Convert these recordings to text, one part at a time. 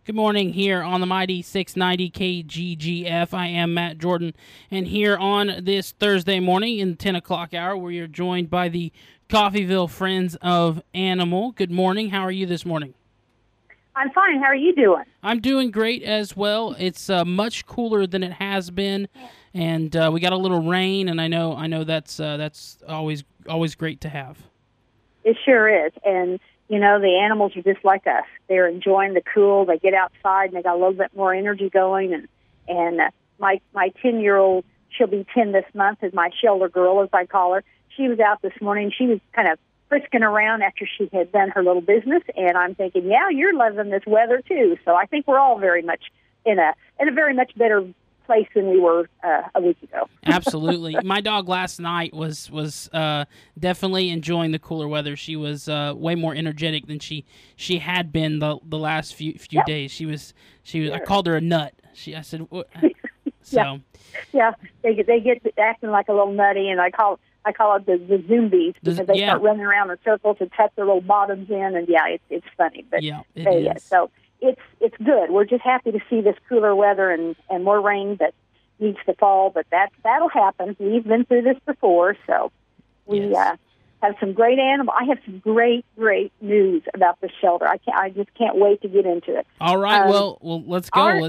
Good morning here on the Mighty 690 KGGF. I am Matt Jordan, and here on this Thursday morning in the 10 o'clock hour, we are joined by the Coffeyville Friends of Animal. Good morning. How are you this morning? I'm fine. How are you doing? I'm doing great as well. It's much cooler than it has been, and we got a little rain, and I know that's always great to have. It sure is. And, you know, the animals are just like us. They're enjoying the cool. They get outside, and they got a little bit more energy going. And my 10-year-old, she'll be 10 this month, is my shelter girl, as I call her. She was out this morning. She was kind of frisking around after she had done her little business, and I'm thinking, yeah, you're loving this weather too. So I think we're all very much in a very much better place than we were a week ago. Absolutely. My dog last night was definitely enjoying the cooler weather. She was way more energetic than she had been the last few Yep. days. She was. Sure. I called her a nut. I said, what? So yeah, they get acting like a little nutty, and I call it the zombies because they start running around in circles and tuck their little bottoms in, and it's funny. But yeah, it is. So it's good. We're just happy to see this cooler weather and more rain that needs to fall, but that'll happen. We've been through this before, so we have some great animals. I have some great news about the shelter. I just can't wait to get into it. All right, well, let's go.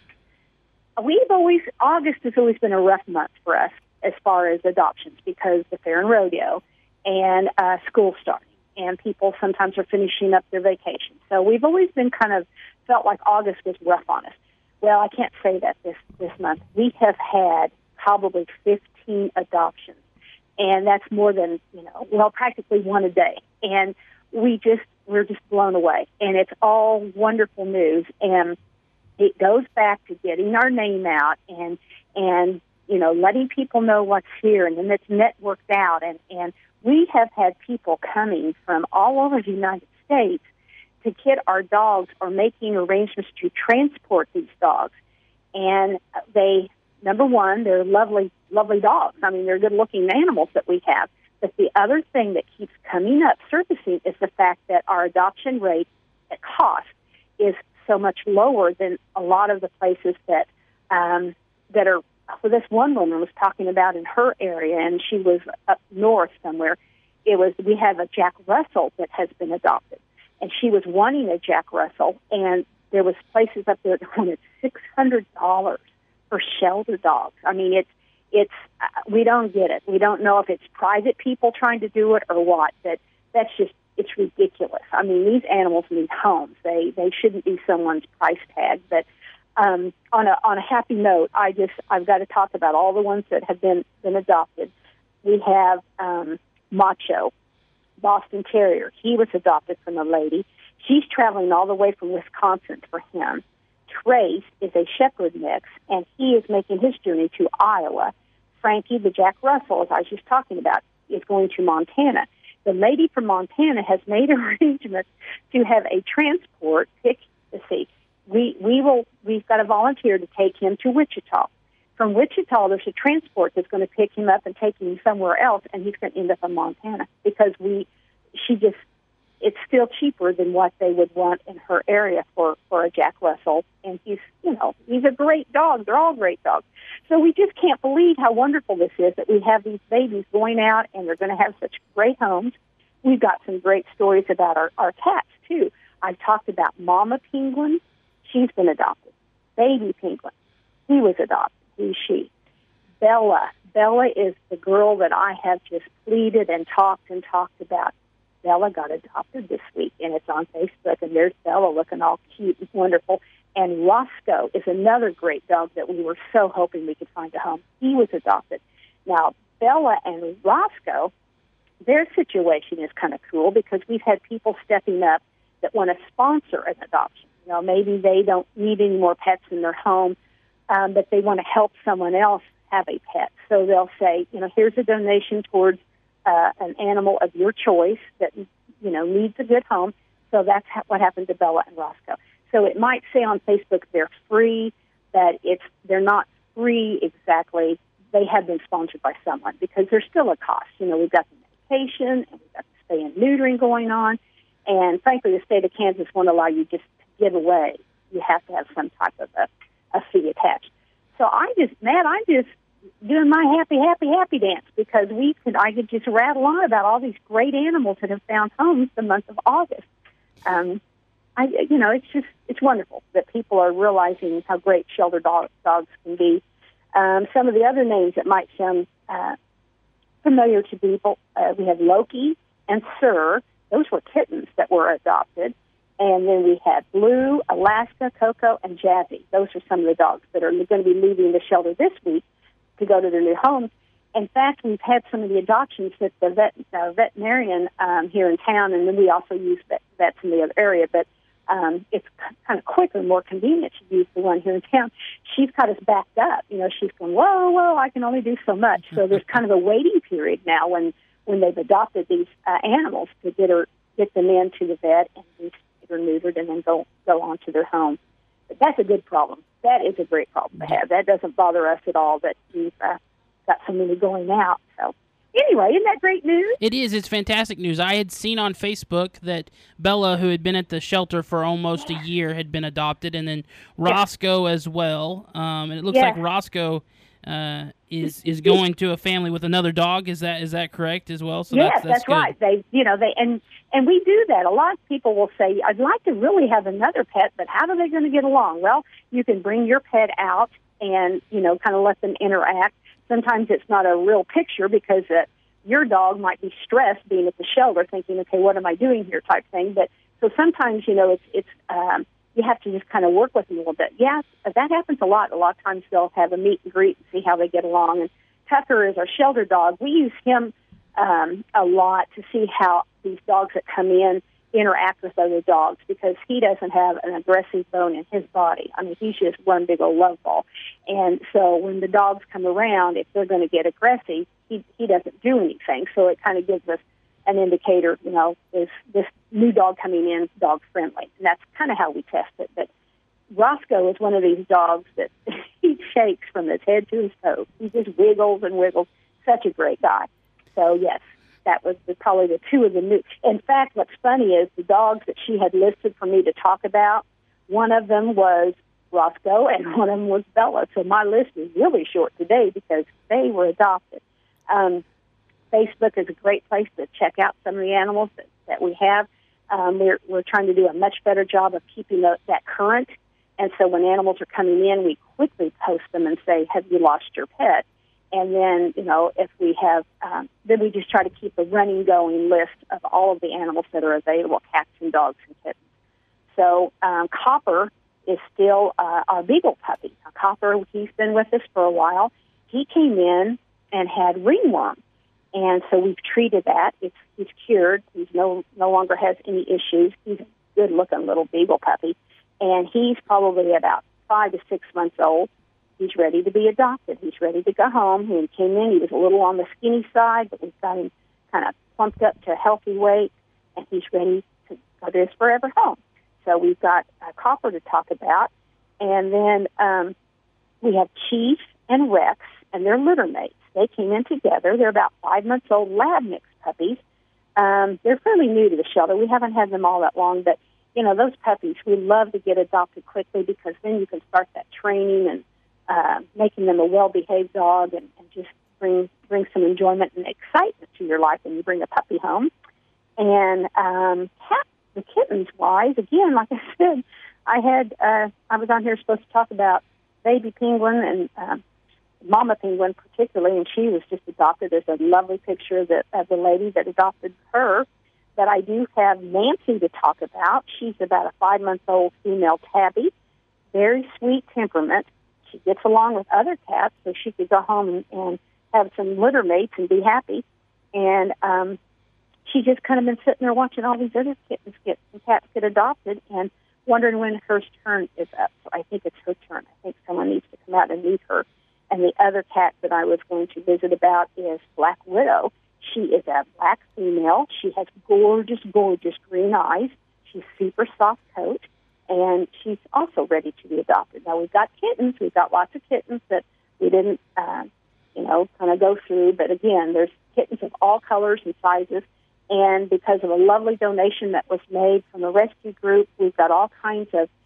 August has always been a rough month for us as far as adoptions because the fair and rodeo and school starting, and people sometimes are finishing up their vacation. So we've always been kind of felt like August was rough on us. Well, I can't say that this month. We have had probably 15 adoptions, and that's more than, practically one a day. And we're just blown away, and it's all wonderful news. And it goes back to getting our name out and letting people know what's here, and then it's networked out. And we have had people coming from all over the United States to get our dogs or making arrangements to transport these dogs. And number one, they're lovely, lovely dogs. I mean, they're good-looking animals that we have. But the other thing that keeps coming up, surfacing, is the fact that our adoption rate at cost is so much lower than a lot of the places that are. Well, this one woman was talking about in her area, and she was up north somewhere. We have a Jack Russell that has been adopted, and she was wanting a Jack Russell, and there was places up there that wanted $600 for shelter dogs. I mean, it's we don't get it. We don't know if it's private people trying to do it or what. It's ridiculous. I mean, these animals need homes. They shouldn't be someone's price tag. But on a happy note, I've got to talk about all the ones that have been adopted. We have Macho, Boston Terrier. He was adopted from a lady. She's traveling all the way from Wisconsin for him. Trace is a shepherd mix, and he is making his journey to Iowa. Frankie, the Jack Russell, as I was just talking about, is going to Montana. The lady from Montana has made arrangements to have a transport pick. Let's see, we've got a volunteer to take him to Wichita. From Wichita, there's a transport that's going to pick him up and take him somewhere else, and he's going to end up in Montana because it's still cheaper than what they would want in her area for a Jack Russell. And he's a great dog. They're all great dogs. So we just can't believe how wonderful this is that we have these babies going out and they're going to have such great homes. We've got some great stories about our cats, too. I've talked about Mama Penguin. She's been adopted. Baby Penguin. He was adopted. She. Bella. Bella is the girl that I have just pleaded and talked about. Bella got adopted this week, and it's on Facebook, and there's Bella looking all cute and wonderful. And Roscoe is another great dog that we were so hoping we could find a home. He was adopted. Now, Bella and Roscoe, their situation is kind of cool because we've had people stepping up that want to sponsor an adoption. Maybe they don't need any more pets in their home, but they want to help someone else have a pet. So they'll say, here's a donation towards an animal of your choice that, needs a good home. So that's what happened to Bella and Roscoe. So it might say on Facebook they're free, but they're not free exactly. They have been sponsored by someone because there's still a cost. We've got the medication and we've got the spay and neutering going on. And frankly, the state of Kansas won't allow you just to give away, you have to have some type of a fee attached. So I'm just doing my happy dance because I could just rattle on about all these great animals that have found homes the month of August. It's wonderful that people are realizing how great shelter dogs can be. Some of the other names that might sound familiar to people, we have Loki and Sir. Those were kittens that were adopted. And then we had Blue, Alaska, Coco, and Jazzy. Those are some of the dogs that are going to be leaving the shelter this week to go to their new homes. In fact, we've had some of the adoptions that the veterinarian here in town, and then we also use vets in the other area, but it's kind of quicker, more convenient to use the one here in town. She's got us backed up. She's going, whoa, I can only do so much. So there's kind of a waiting period now when they've adopted these animals to get them into the vet and be or neutered and then go on to their home. But that's a good problem. That is a great problem to have. That doesn't bother us at all that we've got so many going out. So anyway, isn't that great news? It is. It's fantastic news. I had seen on Facebook that Bella, who had been at the shelter for almost a year, had been adopted, and then Roscoe as well. And it looks like Roscoe is going to a family with another dog. Is that correct as well? So yes, that's right. And we do that. A lot of people will say, I'd like to really have another pet, but how are they going to get along? Well, you can bring your pet out and, kind of let them interact. Sometimes it's not a real picture because your dog might be stressed being at the shelter thinking, okay, what am I doing here type thing. But so sometimes, it's you have to just kind of work with them a little bit. Yeah, that happens a lot. A lot of times they'll have a meet and greet and see how they get along. And Tucker is our shelter dog. We use him a lot to see how these dogs that come in interact with other dogs because he doesn't have an aggressive bone in his body. I mean, he's just one big old love ball. And so when the dogs come around, if they're going to get aggressive, he doesn't do anything. So it kind of gives us an indicator, is this new dog coming in dog friendly? And that's kind of how we test it. But Roscoe is one of these dogs that he shakes from his head to his toes. He just wiggles and wiggles. Such a great guy. So, yes, that was probably the two of the new. In fact, what's funny is the dogs that she had listed for me to talk about, one of them was Roscoe and one of them was Bella. So my list is really short today because they were adopted. Facebook is a great place to check out some of the animals that we have. We're trying to do a much better job of keeping that current. And so when animals are coming in, we quickly post them and say, have you lost your pet? And then, if we have, then we just try to keep a running going list of all of the animals that are available, cats and dogs and kittens. So Copper is still our beagle puppy. Now, Copper, he's been with us for a while. He came in and had ringworm. And so we've treated that. He's cured. He's no longer has any issues. He's a good-looking little beagle puppy. And he's probably about 5 to 6 months old. He's ready to be adopted. He's ready to go home. He came in. He was a little on the skinny side, but we've got him kind of plumped up to a healthy weight, and he's ready to go to his forever home. So we've got Copper to talk about. And then we have Chief and Rex, and they're litter mates. They came in together. They're about 5 months old lab mix puppies. They're fairly new to the shelter. We haven't had them all that long, but, those puppies, we love to get adopted quickly because then you can start that training and making them a well-behaved dog and just bring some enjoyment and excitement to your life when you bring a puppy home. And the kittens-wise, again, like I said, I was on here supposed to talk about baby penguin and mama penguin particularly, and she was just adopted. There's a lovely picture of the lady that adopted her. But I do have Nancy to talk about. She's about a 5-month-old female tabby, very sweet temperament. She gets along with other cats, so she could go home and have some litter mates and be happy. And she just kind of been sitting there watching all these other cats get adopted and wondering when her turn is up. So I think it's her turn. I think someone needs to come out and meet her. And the other cat that I was going to visit about is Black Widow. She is a black female. She has gorgeous, gorgeous green eyes. She's super soft coat, and she's also ready to be adopted. Now, we've got kittens. We've got lots of kittens that we didn't, kind of go through. But, again, there's kittens of all colors and sizes. And because of a lovely donation that was made from a rescue group, we've got all kinds of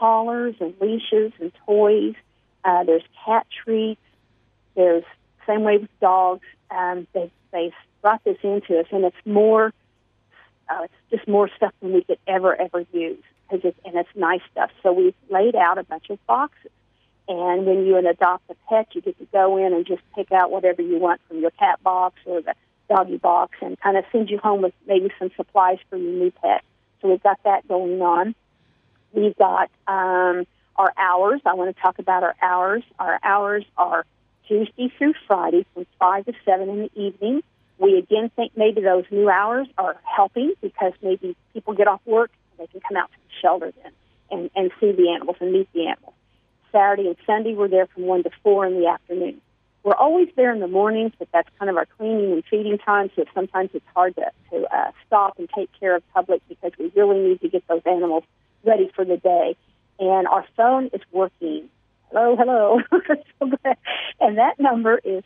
collars and leashes and toys. There's cat treats. There's same way with dogs. They brought this into us, and it's more. It's just more stuff than we could ever use, and it's nice stuff. So we've laid out a bunch of boxes, and when you adopt a pet, you get to go in and just pick out whatever you want from your cat box or the doggy box, and kind of send you home with maybe some supplies for your new pet. So we've got that going on. We've got our hours. I want to talk about our hours. Our hours are Tuesday through Friday from 5 to 7 in the evening. We again think maybe those new hours are helping because maybe people get off work and they can come out to the shelter then and see the animals and meet the animals. Saturday and Sunday we're there from 1 to 4 in the afternoon. We're always there in the mornings, but that's kind of our cleaning and feeding time, so sometimes it's hard to stop and take care of public because we really need to get those animals ready for the day. And our phone is working. Hello. And that number is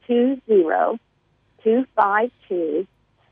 620-252-6060.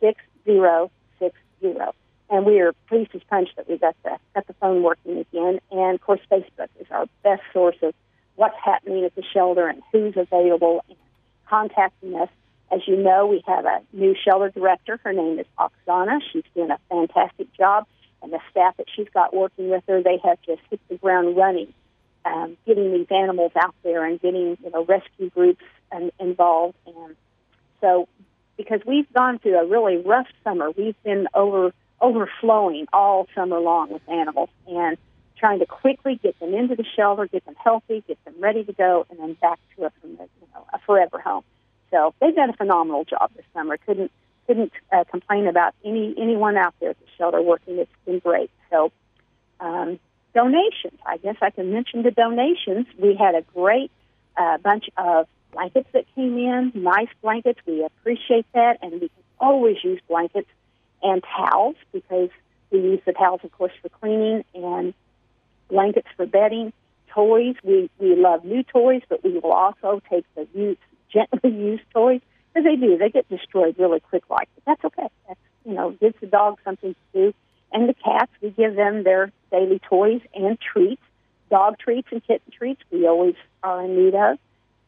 And we are pleased as punch that we got the phone working again. And, of course, Facebook is our best source of what's happening at the shelter and who's available and contacting us. As you know, we have a new shelter director. Her name is Oksana. She's doing a fantastic job. And the staff that she's got working with her, they have just hit the ground running, getting these animals out there and getting rescue groups involved. And so because we've gone through a really rough summer, we've been overflowing all summer long with animals and trying to quickly get them into the shelter, get them healthy, get them ready to go, and then back to a forever home. So they've done a phenomenal job this summer. Couldn't complain about anyone out there at the shelter working. It's been great. So donations, I guess I can mention the donations. We had a great bunch of blankets that came in, nice blankets. We appreciate that, and we can always use blankets and towels because we use the towels, of course, for cleaning, and blankets for bedding. Toys, we love new toys, but we will also take the gently used toys because they get destroyed really quick but that's okay. That's, gives the dog something to do. And the cats, we give them their daily toys and treats, dog treats and kitten treats we always are in need of.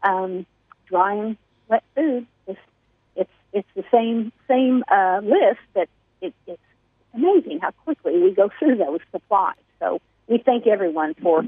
Dry and wet food. It's the same list, but it's amazing how quickly we go through those supplies. So we thank everyone for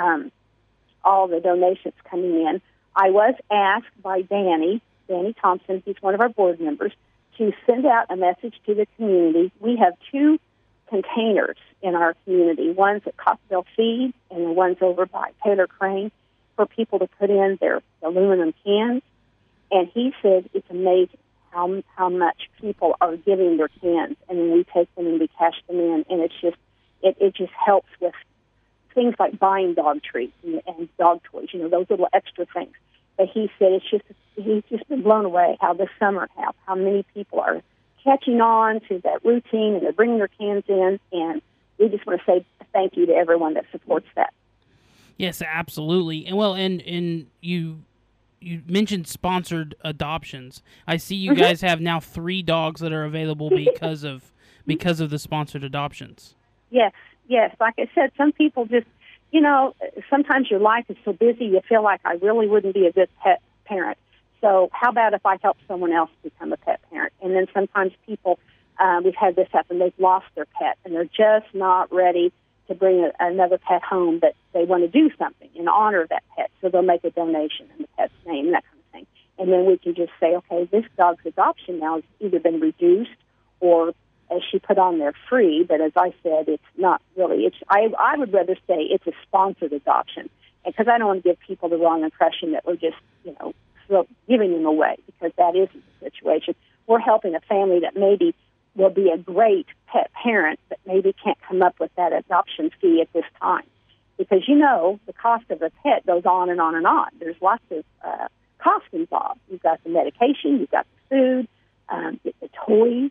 all the donations coming in. I was asked by Danny Thompson, he's one of our board members, to send out a message to the community. We have 2 containers in our community. One's at Coffeyville Feed, and the one's over by Taylor Crane for people to put in their aluminum cans. And he said it's amazing how much people are giving their cans, and then we take them and we cash them in, and it's just it just helps with things like buying dog treats and dog toys, those little extra things. But he said he's just been blown away how this summer, how many people are catching on to that routine and they're bringing their cans in, and we just want to say thank you to everyone that supports that. Yes, absolutely. And you mentioned sponsored adoptions. I see you guys have now 3 dogs that are available because of the sponsored adoptions. Yes. Like I said, some people just, sometimes your life is so busy you feel like I really wouldn't be a good pet parent. So how about if I help someone else become a pet parent? And then sometimes people, we've had this happen, they've lost their pet and they're just not ready to bring another pet home, but they want to do something in honor of that pet. So they'll make a donation in the pet's name, that kind of thing. And then we can just say, okay, this dog's adoption now has either been reduced or, as she put on there, free. But as I said, it's not really. I would rather say it's a sponsored adoption, because I don't want to give people the wrong impression that we're just, giving them away, because that isn't the situation. We're helping a family that maybe will be a great pet parent, but maybe can't come up with that adoption fee at this time. Because, the cost of a pet goes on and on and on. There's lots of costs involved. You've got the medication, you've got the food, the toys.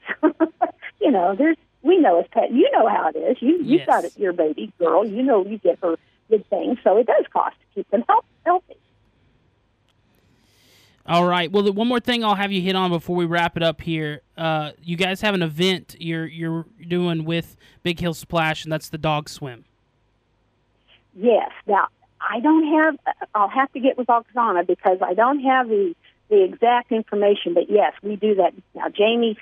We know as pet, how it is. You've got it, your baby girl. You get her good things, so it does cost to keep them healthy. All right. Well, one more thing I'll have you hit on before we wrap it up here. You guys have an event you're doing with Big Hill Splash, and that's the dog swim. Yes. Now, I'll have to get with Oksana because I don't have the exact information, but yes, we do that. Now, Jamie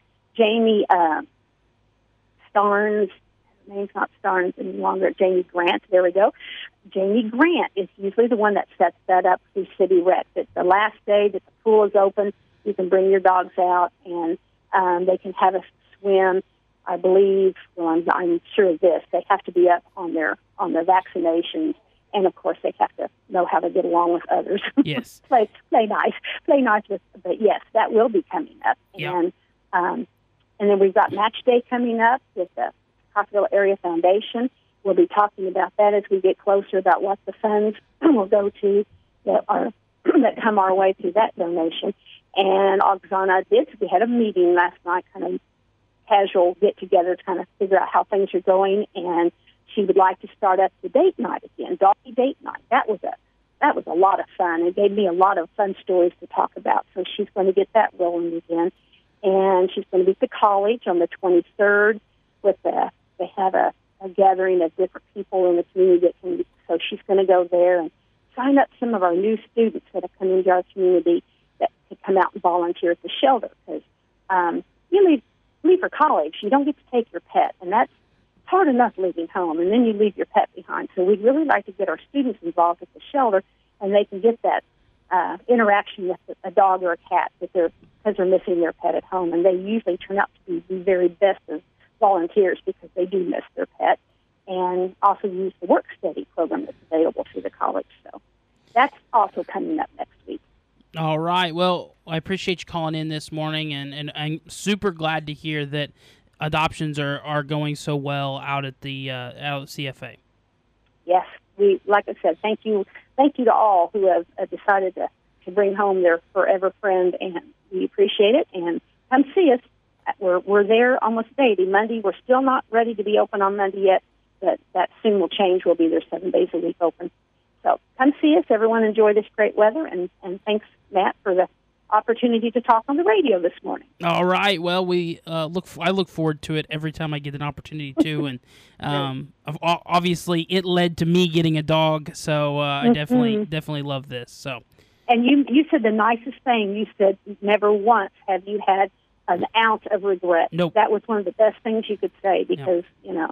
Starnes, her name's not Starnes any longer, Jamie Grant, there we go. Jamie Grant is usually the one that sets that up through City Rec. It's the last day that the pool is open. You can bring your dogs out, and they can have a swim. I believe, well, I'm sure of this, they have to be up on their vaccinations, and of course they have to know how to get along with others. Yes. play nice with. But yes, that will be coming up, Yep. And then we've got Match Day coming up with the Coffeyville Area Foundation. We'll be talking about that as we get closer about what the funds will go to that come our way through that donation. And Oksana we had a meeting last night, kind of casual get-together to kind of figure out how things are going, and she would like to start up the date night again, doggy date night. That was a lot of fun. It gave me a lot of fun stories to talk about, so she's going to get that rolling again. And she's going to be at the college on the 23rd they have a gathering of different people in the community so she's going to go there and sign up some of our new students that have come into our community that can come out and volunteer at the shelter, because you leave for college, you don't get to take your pet, and that's hard enough leaving home, and then you leave your pet behind. So we'd really like to get our students involved at the shelter, and they can get that interaction with a dog or a cat because they're missing their pet at home, and they usually turn out to be the very best of volunteers because they do miss their pet, and also use the work study program that's available through the college. So that's also coming up next week. All right. Well, I appreciate you calling in this morning, and I'm super glad to hear that adoptions are going so well out at CFA. Yes, like I said, thank you to all who have decided to bring home their forever friend, and we appreciate it. And come see us. We're there almost daily. Monday, we're still not ready to be open on Monday yet, but that soon will change. We'll be there 7 days a week open. So come see us. Everyone enjoy this great weather, and thanks, Matt, for the opportunity to talk on the radio this morning. All right. Well, I look forward to it every time I get an opportunity to, and obviously it led to me getting a dog, so I definitely love this. So. And you said the nicest thing. You said never once have you had an ounce of regret. Nope. That was one of the best things you could say, because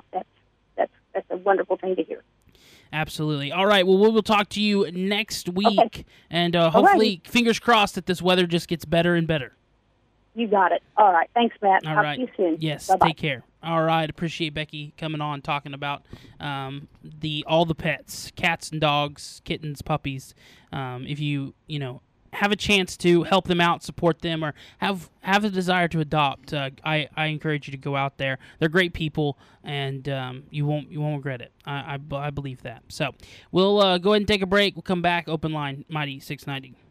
that's a wonderful thing to hear. Absolutely. All right. Well, we'll talk to you next week, okay. And hopefully, fingers crossed that this weather just gets better and better. You got it. All right. Thanks, Matt. All Talk right. to you soon. Yes. Bye-bye. Take care. All right. Appreciate Becky coming on talking about all the pets, cats and dogs, kittens, puppies. If you have a chance to help them out, support them, or have a desire to adopt, I encourage you to go out there. They're great people, and you won't regret it. I believe that. So we'll go ahead and take a break. We'll come back. Open line, Mighty 690.